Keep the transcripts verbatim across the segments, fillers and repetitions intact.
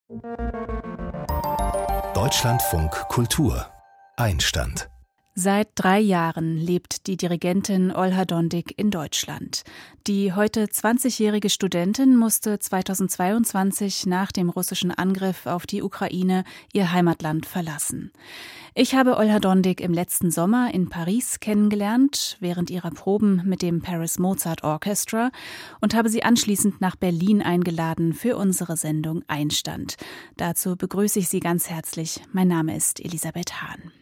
Deutschlandfunk Kultur Einstand. Seit drei Jahren lebt die Dirigentin Olha Dodik in Deutschland. Die heute zwanzigjährige Studentin musste zweitausendzweiundzwanzig nach dem russischen Angriff auf die Ukraine ihr Heimatland verlassen. Ich habe Olha Dodik im letzten Sommer in Paris kennengelernt, während ihrer Proben mit dem Paris Mozart Orchestra, und habe sie anschließend nach Berlin eingeladen für unsere Sendung Einstand. Dazu begrüße ich Sie ganz herzlich. Mein Name ist Elisabeth Hahn.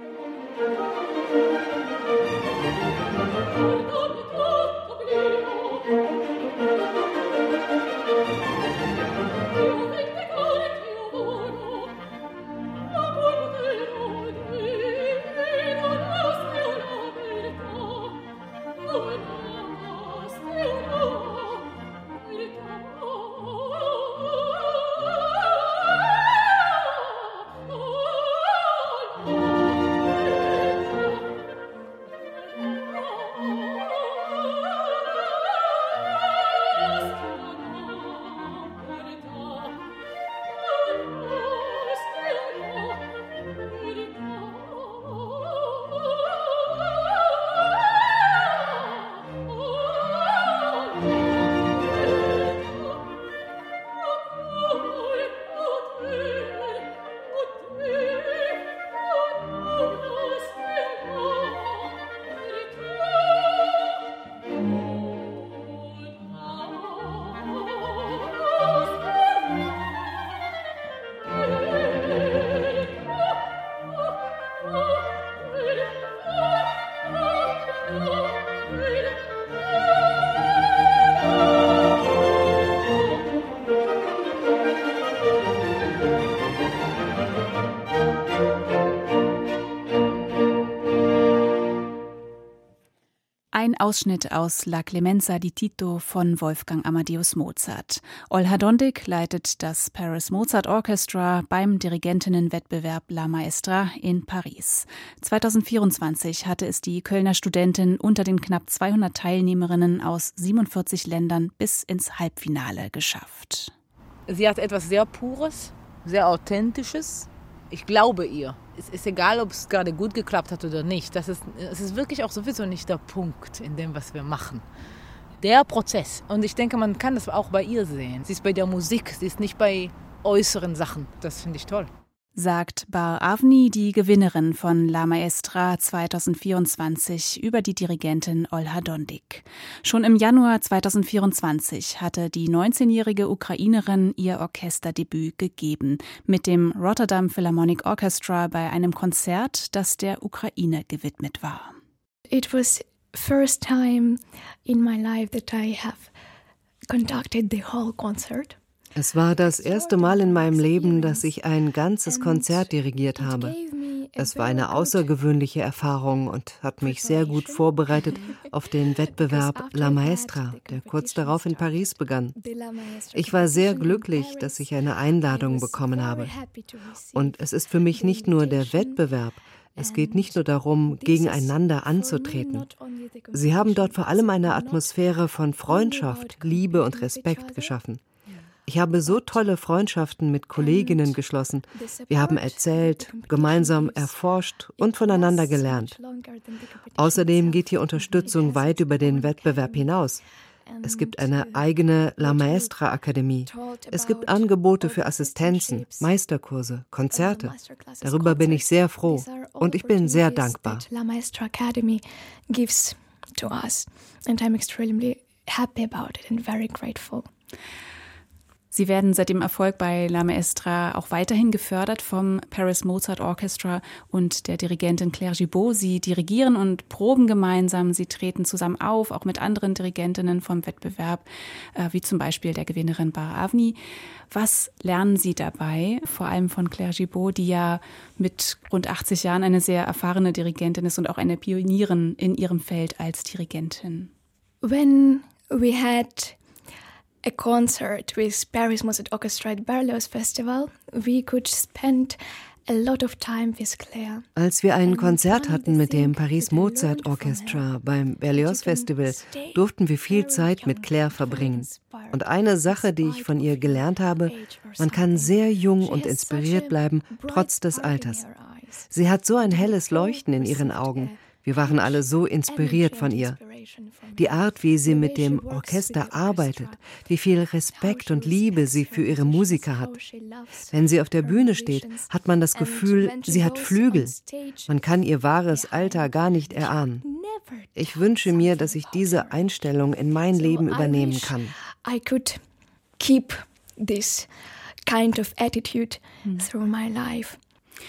Ein Ausschnitt aus La Clemenza di Tito von Wolfgang Amadeus Mozart. Olha Dodik leitet das Paris Mozart Orchestra beim Dirigentinnenwettbewerb La Maestra in Paris. zweitausendvierundzwanzig hatte es die Kölner Studentin unter den knapp zweihundert Teilnehmerinnen aus siebenundvierzig Ländern bis ins Halbfinale geschafft. Sie hat etwas sehr Pures, sehr Authentisches. Ich glaube ihr. Es ist egal, ob es gerade gut geklappt hat oder nicht. Das ist, es ist wirklich auch sowieso nicht der Punkt in dem, was wir machen. Der Prozess. Und ich denke, man kann das auch bei ihr sehen. Sie ist bei der Musik, sie ist nicht bei äußeren Sachen. Das finde ich toll. Sagt Bar Avni, die Gewinnerin von La Maestra zweitausendvierundzwanzig, über die Dirigentin Olha Dodik. Schon im Januar zweitausendvierundzwanzig hatte die neunzehnjährige Ukrainerin ihr Orchesterdebüt gegeben mit dem Rotterdam Philharmonic Orchestra bei einem Konzert, das der Ukraine gewidmet war. It was first time in my life that I have conducted the whole concert. Es war das erste Mal in meinem Leben, dass ich ein ganzes Konzert dirigiert habe. Es war eine außergewöhnliche Erfahrung und hat mich sehr gut vorbereitet auf den Wettbewerb La Maestra, der kurz darauf in Paris begann. Ich war sehr glücklich, dass ich eine Einladung bekommen habe. Und es ist für mich nicht nur der Wettbewerb. Es geht nicht nur darum, gegeneinander anzutreten. Sie haben dort vor allem eine Atmosphäre von Freundschaft, Liebe und Respekt geschaffen. Ich habe so tolle Freundschaften mit Kolleginnen geschlossen. Wir haben erzählt, gemeinsam erforscht und voneinander gelernt. Außerdem geht die Unterstützung weit über den Wettbewerb hinaus. Es gibt eine eigene La Maestra Akademie. Es gibt Angebote für Assistenzen, Meisterkurse, Konzerte. Darüber bin ich sehr froh und ich bin sehr dankbar. La Maestra Academy gives to us and I'm extremely happy about it and very grateful. Sie werden seit dem Erfolg bei La Maestra auch weiterhin gefördert vom Paris Mozart Orchestra und der Dirigentin Claire Gibault. Sie dirigieren und proben gemeinsam, sie treten zusammen auf, auch mit anderen Dirigentinnen vom Wettbewerb, wie zum Beispiel der Gewinnerin Bar Avni. Was lernen Sie dabei, vor allem von Claire Gibault, die ja mit rund achtzig Jahren eine sehr erfahrene Dirigentin ist und auch eine Pionierin in ihrem Feld als Dirigentin? When we had a concert with Paris Mozart Orchestra at Berlioz Festival, we could spend a lot of time with Claire. Als wir ein Konzert hatten mit dem Paris Mozart Orchestra beim Berlioz Festival, durften wir viel Zeit mit Claire verbringen. Und eine Sache, die ich von ihr gelernt habe, man kann sehr jung und inspiriert bleiben, trotz des Alters. Sie hat so ein helles Leuchten in ihren Augen. Wir waren alle so inspiriert von ihr. Die Art, wie sie mit dem Orchester arbeitet, wie viel Respekt und Liebe sie für ihre Musiker hat. Wenn sie auf der Bühne steht, hat man das Gefühl, sie hat Flügel. Man kann ihr wahres Alter gar nicht erahnen. Ich wünsche mir, dass ich diese Einstellung in mein Leben übernehmen kann. I could keep this kind of attitude through my life.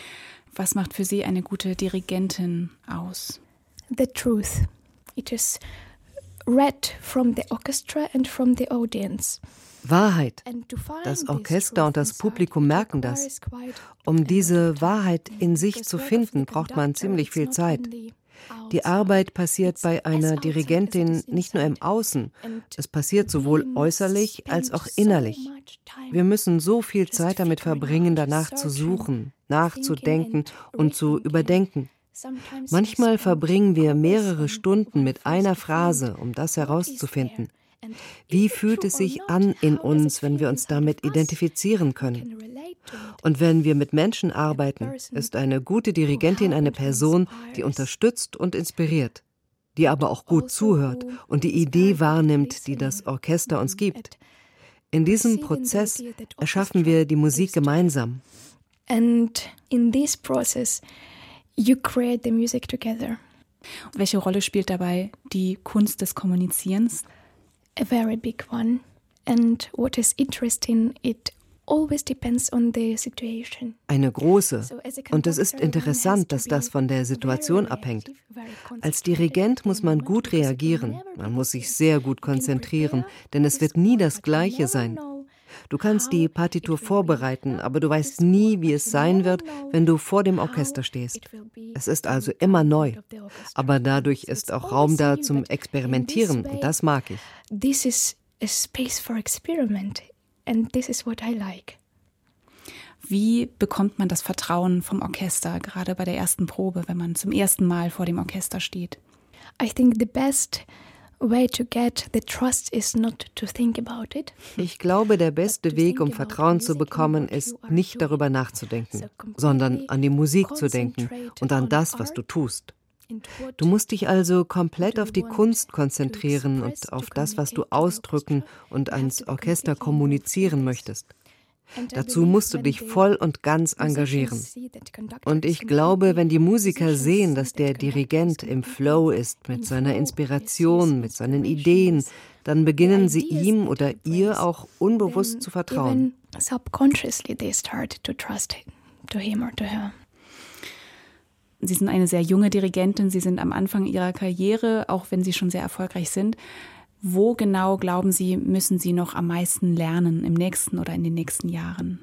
Was macht für Sie eine gute Dirigentin aus? The truth. It is read from the orchestra and from the audience. Wahrheit. Das Orchester und das Publikum merken das. Um diese Wahrheit in sich zu finden, braucht man ziemlich viel Zeit. Die Arbeit passiert bei einer Dirigentin nicht nur im Außen, es passiert sowohl äußerlich als auch innerlich. Wir müssen so viel Zeit damit verbringen, danach zu suchen, nachzudenken und zu überdenken. Manchmal verbringen wir mehrere Stunden mit einer Phrase, um das herauszufinden. Wie fühlt es sich an in uns, wenn wir uns damit identifizieren können? Und wenn wir mit Menschen arbeiten, ist eine gute Dirigentin eine Person, die unterstützt und inspiriert, die aber auch gut zuhört und die Idee wahrnimmt, die das Orchester uns gibt. In diesem Prozess erschaffen wir die Musik gemeinsam. And in this process you create the music together. Welche Rolle spielt dabei die Kunst des Kommunizierens? A very big one. And what is interesting, it always depends on the situation. Eine große. Und es ist interessant, dass das von der Situation abhängt. Als Dirigent muss man gut reagieren. Man muss sich sehr gut konzentrieren, denn es wird nie das Gleiche sein. Du kannst die Partitur vorbereiten, aber du weißt nie, wie es sein wird, wenn du vor dem Orchester stehst. Es ist also immer neu. Aber dadurch ist auch Raum da zum Experimentieren und das mag ich. This is a space for experiment and this is what I like. Wie bekommt man das Vertrauen vom Orchester, gerade bei der ersten Probe, wenn man zum ersten Mal vor dem Orchester steht? I think the best way to get the trust is not to think about it. Ich glaube, der beste Weg, um Vertrauen zu bekommen, ist, nicht darüber nachzudenken, sondern an die Musik zu denken und an das, was du tust. Du musst dich also komplett auf die Kunst konzentrieren und auf das, was du ausdrücken und ans Orchester kommunizieren möchtest. Dazu musst du dich voll und ganz engagieren. Und ich glaube, wenn die Musiker sehen, dass der Dirigent im Flow ist mit seiner Inspiration, mit seinen Ideen, dann beginnen sie ihm oder ihr auch unbewusst zu vertrauen. Subconsciously they start to trust to him or to her. Sie sind eine sehr junge Dirigentin, Sie sind am Anfang Ihrer Karriere, auch wenn Sie schon sehr erfolgreich sind. Wo genau, glauben Sie, müssen Sie noch am meisten lernen im nächsten oder in den nächsten Jahren?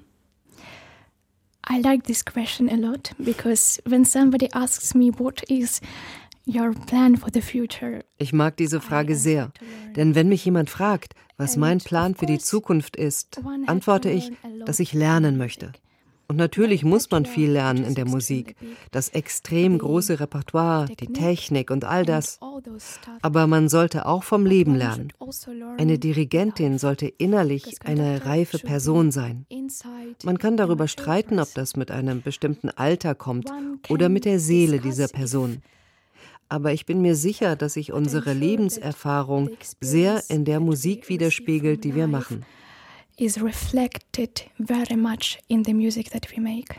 I like this question a lot because when somebody asks me what is your plan for the future. Ich mag diese Frage sehr, denn wenn mich jemand fragt, was mein Plan für die Zukunft ist, antworte ich, dass ich lernen möchte. Und natürlich muss man viel lernen in der Musik, das extrem große Repertoire, die Technik und all das. Aber man sollte auch vom Leben lernen. Eine Dirigentin sollte innerlich eine reife Person sein. Man kann darüber streiten, ob das mit einem bestimmten Alter kommt oder mit der Seele dieser Person. Aber ich bin mir sicher, dass sich unsere Lebenserfahrung sehr in der Musik widerspiegelt, die wir machen. Is reflected very much in the music that we make.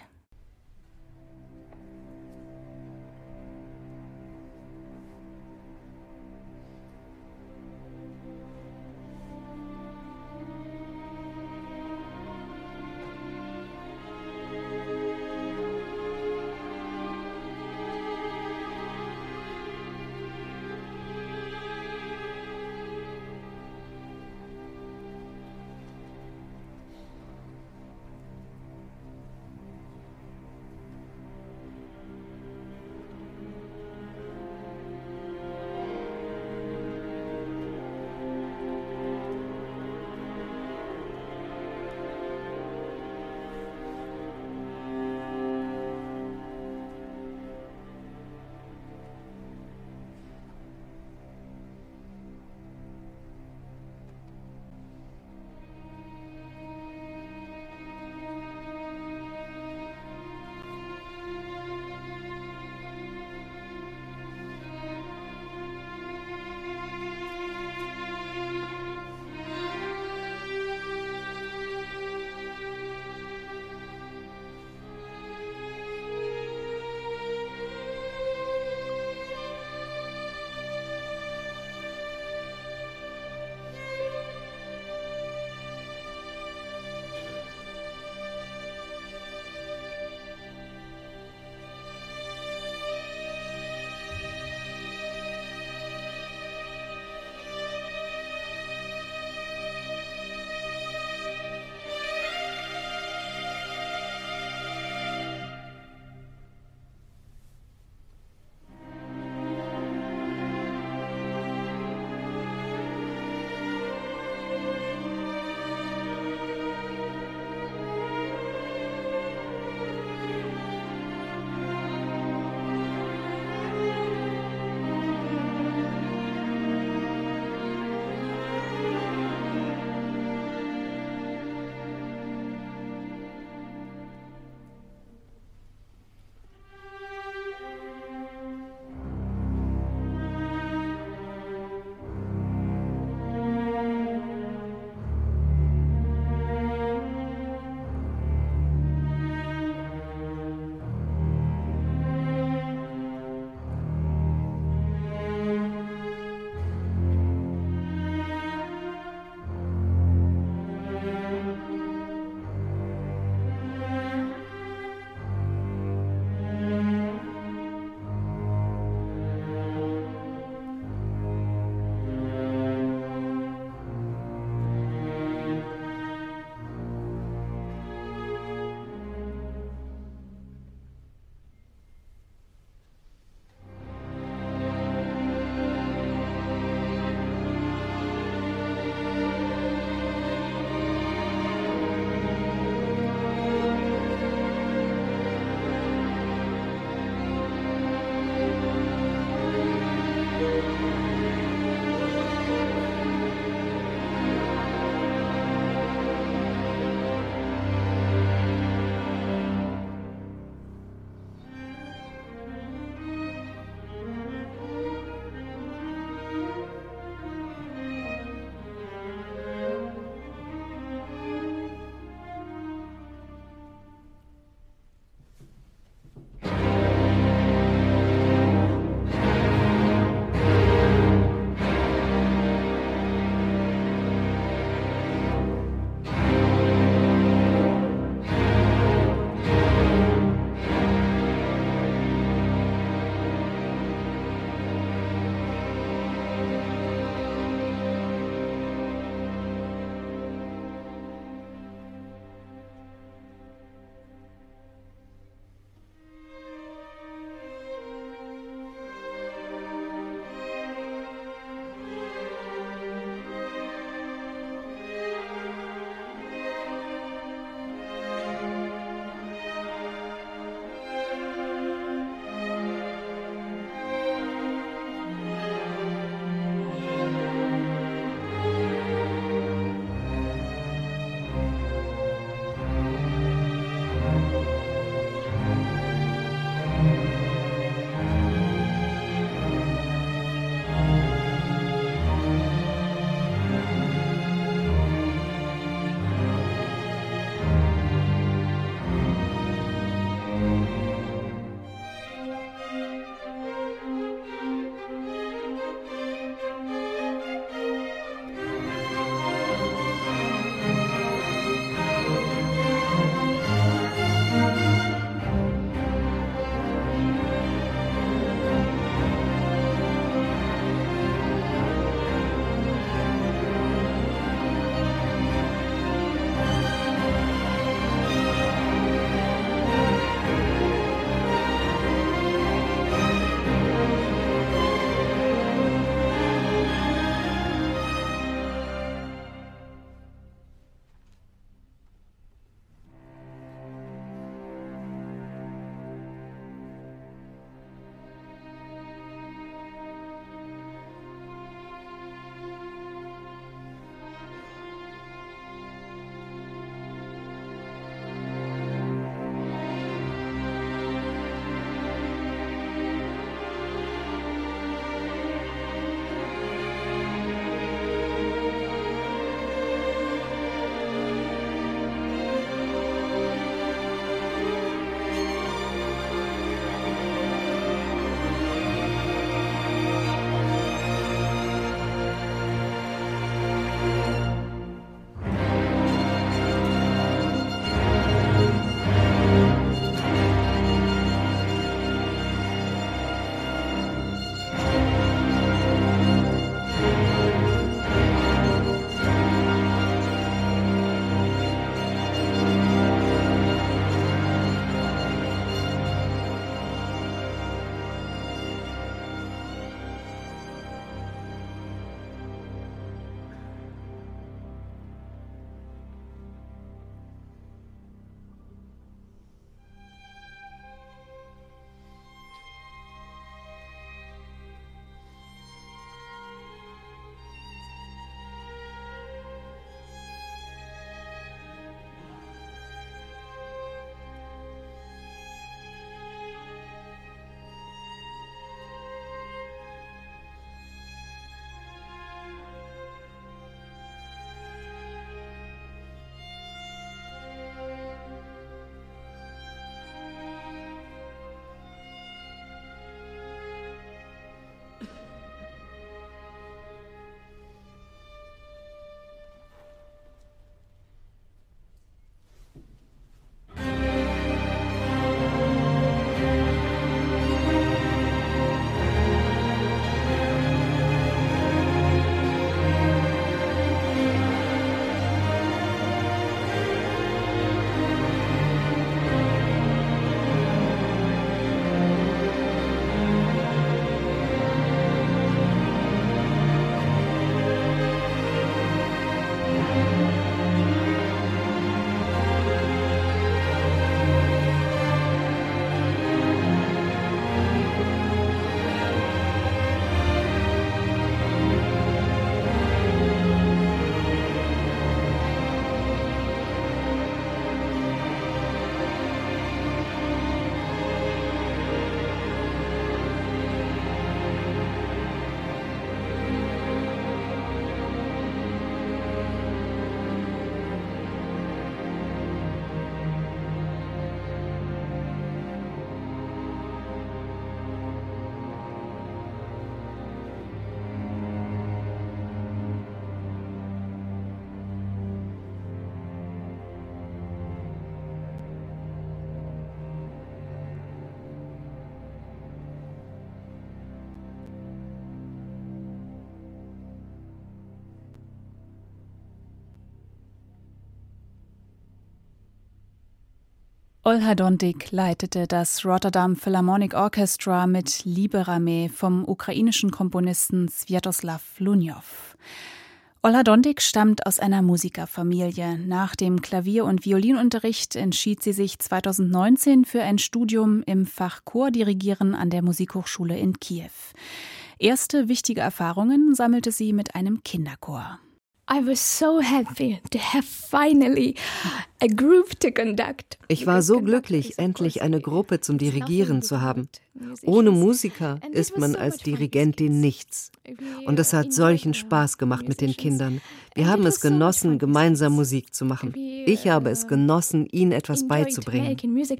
Olha Dondik leitete das Rotterdam Philharmonic Orchestra mit Liberame vom ukrainischen Komponisten Sviatoslav Lunjow. Olha Dondik stammt aus einer Musikerfamilie. Nach dem Klavier- und Violinunterricht entschied sie sich zweitausendneunzehn für ein Studium im Fach Chordirigieren an der Musikhochschule in Kiew. Erste wichtige Erfahrungen sammelte sie mit einem Kinderchor. I was so happy to have finally a group to conduct. Ich war so glücklich, endlich eine Gruppe zum Dirigieren zu haben. Ohne Musiker ist man als Dirigentin nichts. Und es hat solchen Spaß gemacht mit den Kindern. Wir haben es genossen, gemeinsam Musik zu machen. Ich habe es genossen, ihnen etwas beizubringen.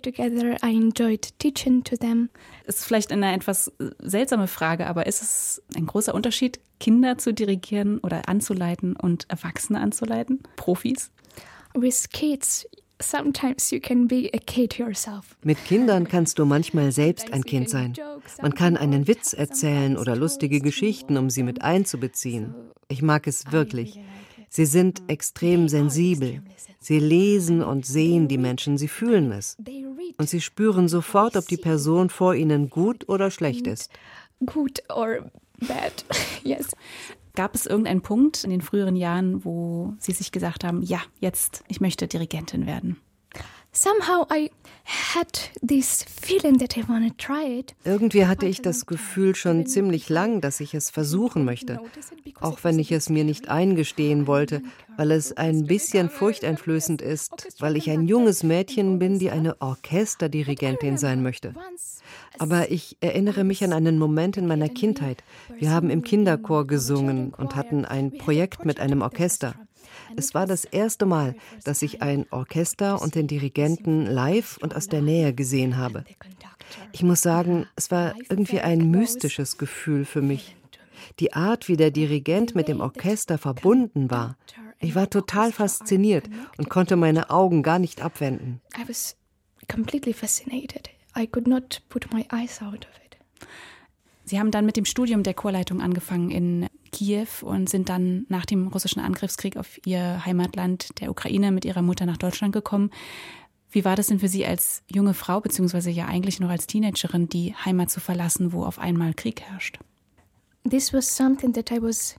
Ist vielleicht eine etwas seltsame Frage, aber ist es ein großer Unterschied, Kinder zu dirigieren oder anzuleiten und Erwachsene anzuleiten? Profis? With kids, sometimes you can be a kid yourself. Mit Kindern kannst du manchmal selbst ein Kind sein. Man kann einen Witz erzählen oder lustige Geschichten, um sie mit einzubeziehen. Ich mag es wirklich. Sie sind extrem sensibel. Sie lesen und sehen die Menschen, sie fühlen es. Und sie spüren sofort, ob die Person vor ihnen gut oder schlecht ist. Good or bad, yes. Gab es irgendeinen Punkt in den früheren Jahren, wo Sie sich gesagt haben, ja, jetzt, ich möchte Dirigentin werden? Somehow I had this feeling that I want to try it. Irgendwie hatte ich das Gefühl schon ziemlich lang, dass ich es versuchen möchte, auch wenn ich es mir nicht eingestehen wollte, weil es ein bisschen furchteinflößend ist, weil ich ein junges Mädchen bin, die eine Orchesterdirigentin sein möchte. Aber ich erinnere mich an einen Moment in meiner Kindheit. Wir haben im Kinderchor gesungen und hatten ein Projekt mit einem Orchester. Es war das erste Mal, dass ich ein Orchester und den Dirigenten live und aus der Nähe gesehen habe. Ich muss sagen, es war irgendwie ein mystisches Gefühl für mich. Die Art, wie der Dirigent mit dem Orchester verbunden war. Ich war total fasziniert und konnte meine Augen gar nicht abwenden. I was completely fascinated. I could not put my eyes out of it. Sie haben dann mit dem Studium der Chorleitung angefangen in Kiew und sind dann nach dem russischen Angriffskrieg auf ihr Heimatland der Ukraine mit ihrer Mutter nach Deutschland gekommen. Wie war das denn für Sie als junge Frau, beziehungsweise ja eigentlich noch als Teenagerin, die Heimat zu verlassen, wo auf einmal Krieg herrscht? This was something that I was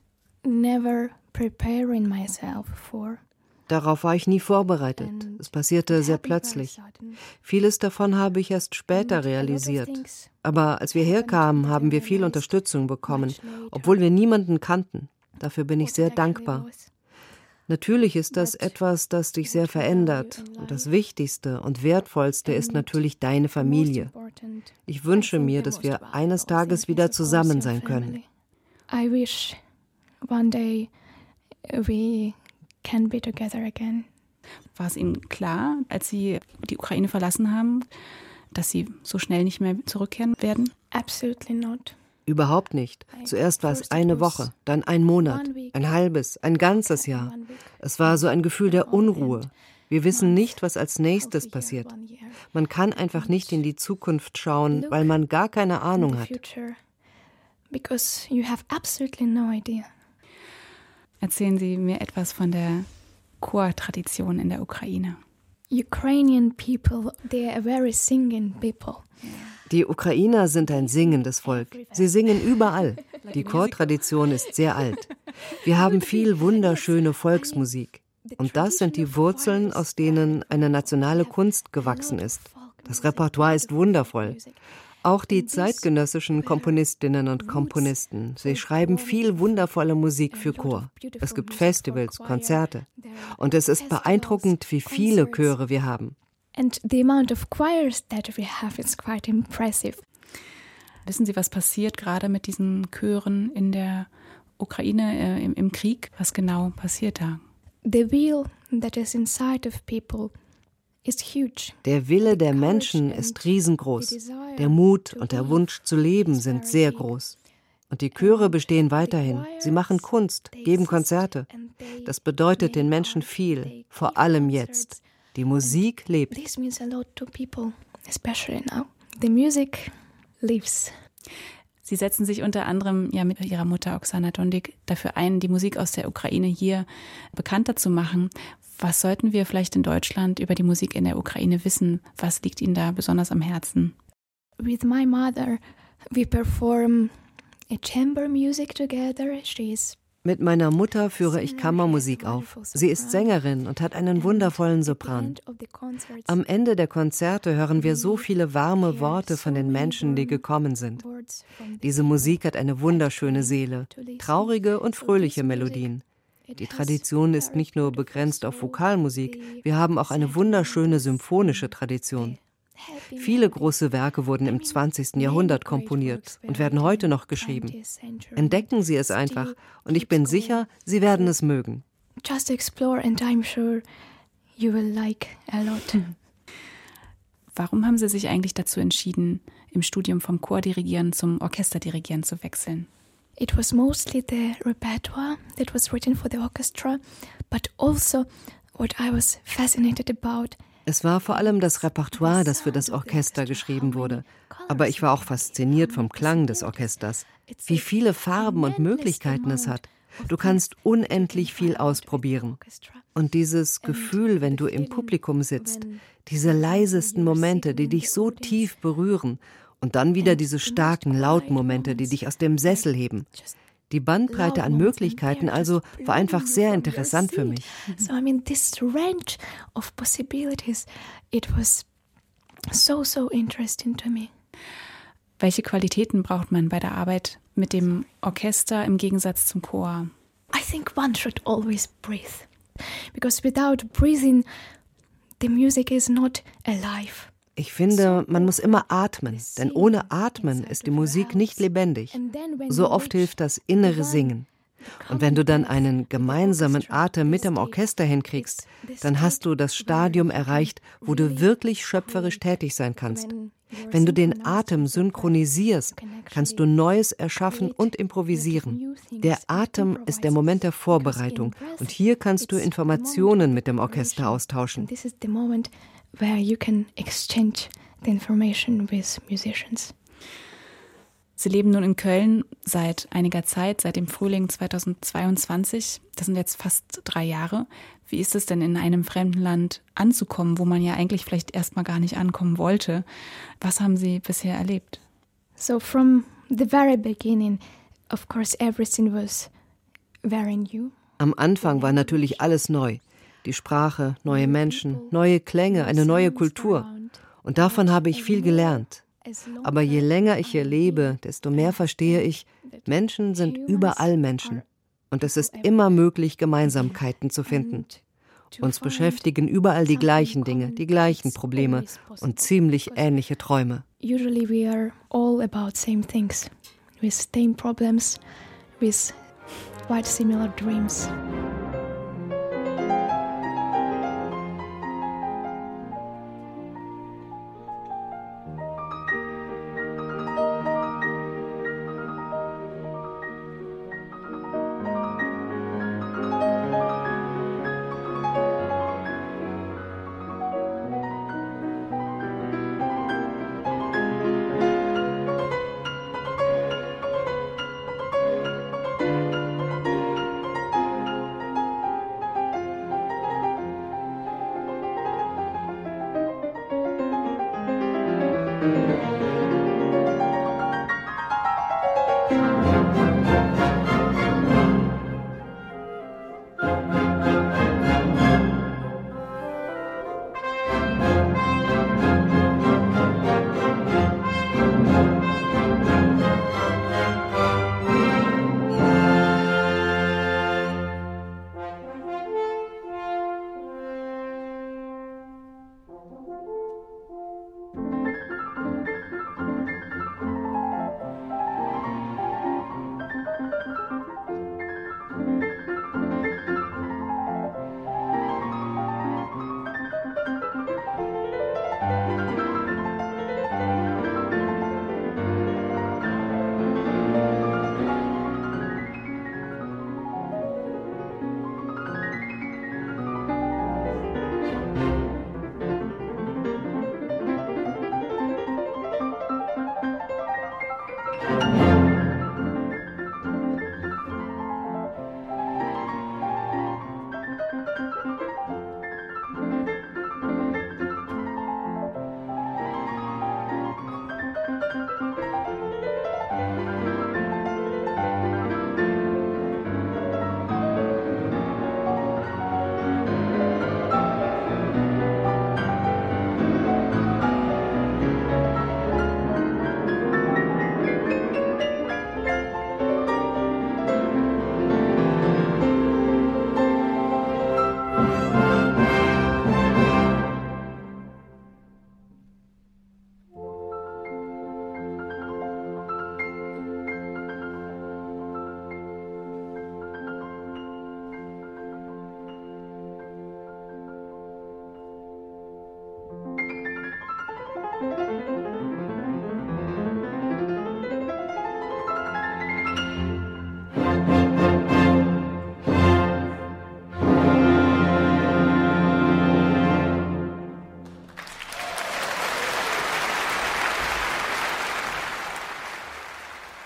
never preparing myself for. Darauf war ich nie vorbereitet. Es passierte sehr plötzlich. Vieles davon habe ich erst später realisiert. Aber als wir herkamen, haben wir viel Unterstützung bekommen, obwohl wir niemanden kannten. Dafür bin ich sehr dankbar. Natürlich ist das etwas, das dich sehr verändert. Und das Wichtigste und Wertvollste ist natürlich deine Familie. Ich wünsche mir, dass wir eines Tages wieder zusammen sein können. I wish one day we can be together again. War es Ihnen klar, als Sie die Ukraine verlassen haben, dass Sie so schnell nicht mehr zurückkehren werden? Absolutely not. Überhaupt nicht. Zuerst war es eine Woche, dann ein Monat, ein halbes, ein ganzes Jahr. Es war so ein Gefühl der Unruhe. Wir wissen nicht, was als nächstes passiert. Man kann einfach nicht in die Zukunft schauen, weil man gar keine Ahnung hat. Because you have absolutely no idea. Erzählen Sie mir etwas von der Chortradition in der Ukraine. Ukrainian people, they are very singing people. Die Ukrainer sind ein singendes Volk. Sie singen überall. Die Chortradition ist sehr alt. Wir haben viel wunderschöne Volksmusik. Und das sind die Wurzeln, aus denen eine nationale Kunst gewachsen ist. Das Repertoire ist wundervoll. Auch die zeitgenössischen Komponistinnen und Komponisten, sie schreiben viel wundervolle Musik für Chor. Es gibt Festivals, Konzerte. Und es ist beeindruckend, wie viele Chöre wir haben. And the amount of choirs that we have is quite impressive. Wissen Sie, was passiert gerade mit diesen Chören in der Ukraine äh, im, im Krieg? Was genau passiert da? The will that is inside of people is huge. Der Wille der Menschen ist riesengroß. Der Mut und der Wunsch zu leben sind sehr groß. Und die Chöre bestehen weiterhin. Sie machen Kunst, geben Konzerte. Das bedeutet den Menschen viel, vor allem jetzt. Die Musik lebt. This means a lot to people, especially now. The music lives. Sie setzen sich unter anderem ja mit Ihrer Mutter Oksana Dondik dafür ein, die Musik aus der Ukraine hier bekannter zu machen. Was sollten wir vielleicht in Deutschland über die Musik in der Ukraine wissen? Was liegt Ihnen da besonders am Herzen? With my mother, we perform a chamber music together. She is Mit meiner Mutter führe ich Kammermusik auf. Sie ist Sängerin und hat einen wundervollen Sopran. Am Ende der Konzerte hören wir so viele warme Worte von den Menschen, die gekommen sind. Diese Musik hat eine wunderschöne Seele, traurige und fröhliche Melodien. Die Tradition ist nicht nur begrenzt auf Vokalmusik, wir haben auch eine wunderschöne symphonische Tradition. Viele große Werke wurden im zwanzigsten Jahrhundert komponiert und werden heute noch geschrieben. Entdecken Sie es einfach und ich bin sicher, Sie werden es mögen. Just explore and I'm sure you will like a lot. Warum haben Sie sich eigentlich dazu entschieden, im Studium vom Chordirigieren zum Orchesterdirigieren zu wechseln? It was mostly the repertoire that was written for the orchestra, but also what I was fascinated about. Es war vor allem das Repertoire, das für das Orchester geschrieben wurde. Aber ich war auch fasziniert vom Klang des Orchesters. Wie viele Farben und Möglichkeiten es hat. Du kannst unendlich viel ausprobieren. Und dieses Gefühl, wenn du im Publikum sitzt, diese leisesten Momente, die dich so tief berühren, und dann wieder diese starken Lautmomente, die dich aus dem Sessel heben. Die Bandbreite an Möglichkeiten also war einfach sehr interessant für mich. So I mean this range of possibilities, it was so so interesting to me. Welche Qualitäten braucht man bei der Arbeit mit dem Orchester im Gegensatz zum Chor? I think one should always breathe, because without breathing, the music is not alive. Ich finde, man muss immer atmen, denn ohne Atmen ist die Musik nicht lebendig. So oft hilft das innere Singen. Und wenn du dann einen gemeinsamen Atem mit dem Orchester hinkriegst, dann hast du das Stadium erreicht, wo du wirklich schöpferisch tätig sein kannst. Wenn du den Atem synchronisierst, kannst du Neues erschaffen und improvisieren. Der Atem ist der Moment der Vorbereitung und hier kannst du Informationen mit dem Orchester austauschen. Where you can exchange the information with musicians. Sie leben nun in Köln seit einiger Zeit, seit dem Frühling zweitausendzweiundzwanzig. Das sind jetzt fast drei Jahre. Wie ist es denn, in einem fremden Land anzukommen, wo man ja eigentlich vielleicht erstmal gar nicht ankommen wollte? Was haben Sie bisher erlebt? So from the very beginning, of course, everything was very new. Am Anfang war natürlich alles neu. Die Sprache, neue Menschen, neue Klänge, eine neue Kultur. Und davon habe ich viel gelernt. Aber je länger ich hier lebe, desto mehr verstehe ich, Menschen sind überall Menschen. Und es ist immer möglich, Gemeinsamkeiten zu finden. Uns beschäftigen überall die gleichen Dinge, die gleichen Probleme und ziemlich ähnliche Träume. Usually we are all about same things, with same problems, with quite similar dreams.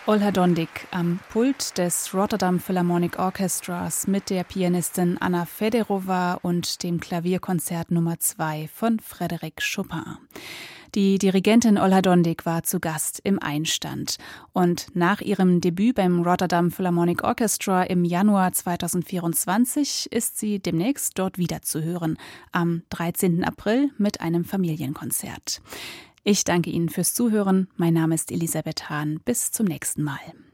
Olha Dondik am Pult des Rotterdam Philharmonic Orchestras mit der Pianistin Anna Federova und dem Klavierkonzert Nummer zwei von Frédéric Chopin. Die Dirigentin Olha Dondik war zu Gast im Einstand. Und nach ihrem Debüt beim Rotterdam Philharmonic Orchestra im Januar zweitausendvierundzwanzig ist sie demnächst dort wieder zu hören, am dreizehnten April mit einem Familienkonzert. Ich danke Ihnen fürs Zuhören. Mein Name ist Elisabeth Hahn. Bis zum nächsten Mal.